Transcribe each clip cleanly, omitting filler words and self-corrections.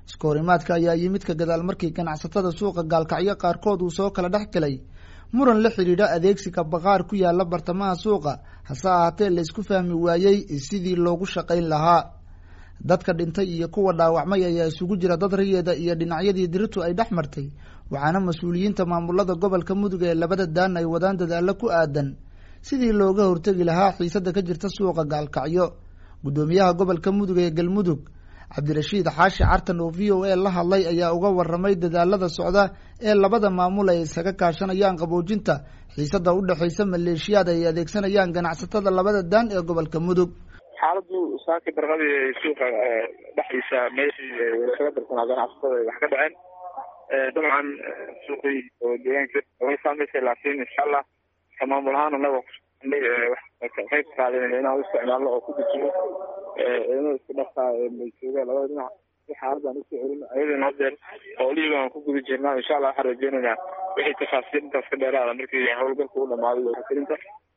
iskoorimaadka ayaa yimid ka gadaal markii ganacsatada suuqa gaalkacyo qaarkood uu soo kala dhex galay muran la xidhiidha adeegsiga baqaar ku yaala bartamaha suuqa hase ahaatee la isku fahmi waayey sidii loogu shaqayn lahaa dadka dhintay iyo kuwa dhaawacmay ayaa isugu jira dad rayeeda iyo dhinacyadii diritu ay dhex martay waxaana mas-uuliyiinta maamulada gobolka mudug ee labada daan ay wadaan dadaalo ku aadan sidii looga hortegi lahaa xiisada ka jirta suuqa gaalkacyo gudoomiyaha gobolka mudug ee galmudug cabdirashiid xaashi cartan oo v o a la hadlay ayaa uga waramay dadaalada socda ee labada maamul ay isaga kaashanayaan qaboojinta xiisada u dhaxaysa maleeshiyaad ay adeegsanayaan ganacsatada labada daan ee gobolka mudug xaaladu saaki barqadii suuqa dhexdiisa meeshii kaga darsanaa ganacsatada wax ka dhaceen dabcan suuqii oo deegaanka way saameysay laakiin insha allah ka maamul ahaan anaga qayb qaadanayna inaan u isticmaalno oo ku dejiyo ciidamada isku dhafka jooga labada dhinac si xaaladan usoo celin ayadana hadeer howlihii baan ku guda jirnaa insha allah waxaan rajeynaynaa wixii tafaasiil intaas ka dheeraada markii howlgalka u dhamaaday wakalinta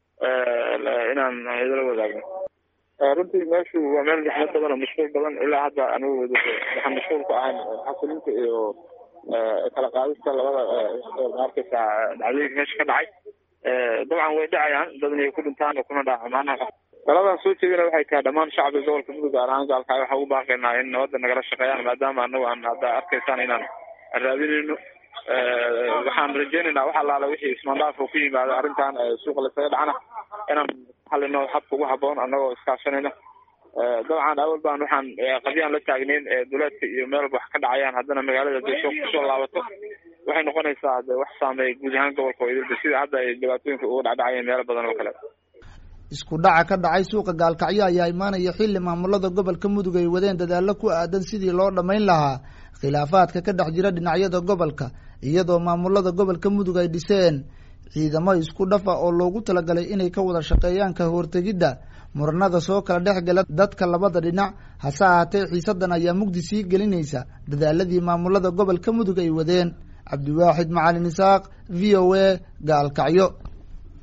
inaan idala wadaagno runtii meeshu waa meel zaxmad badan oo mashquul badan ilaa hadda anigu waxaan mashquul ku ahayn xasilinta iyo kala qaadista labada maarkaysa dhacdooyinka meesha ka dhacay dabcan way dhacayaan dad inay ku dhintaan oo kuna dhaacmaan taladan soo jeedina waxay tahay dhammaan shacbiga gobolka mudug gaar ahaan gaalkacyo waxaa ugu baaqaynaa in nabadda nagala shaqeeyaan maadaama anagu aan hadda arkaysaan inaan raadinayno waxaan rajeynaynaa wax allaala wixii ismaandhaaf oo ku yimaada arrintan suuqa laysaga dhacna inaan xalino habka ugu haboon anagoo iskaashanayna dabcan awal baan waxaan qadyaan la taagneyn duleedka iyo meel wax ka dhacayaan haddana magaalada deso kusoo laabato waxay noqonaysaa de wax saameeya guud ahaan gobolka idilba sida hadda ay dhibaatooyinka uga dhacdhacayeen meelo badan oo kale isku dhaca ka dhacay suuqa gaalkacyo ayaa imaanaya xilli maamulada gobolka mudug ay wadeen dadaalo ku aadan sidii loo dhammayn lahaa khilaafaadka ka dhex jira dhinacyada gobolka iyadoo maamulada gobolka mudug ay dhiseen ciidamo isku dhafa oo loogu talagalay inay ka wada shaqeeyaan ka hortegidda muranada soo kala dhex gala dadka labada dhinac hase ahaatee xiisadan ayaa mugdi sii gelinaysa dadaaladii maamulada gobolka mudug ay wadeen cabdiwaaxid macalin isaaq v o a gaalkacyo.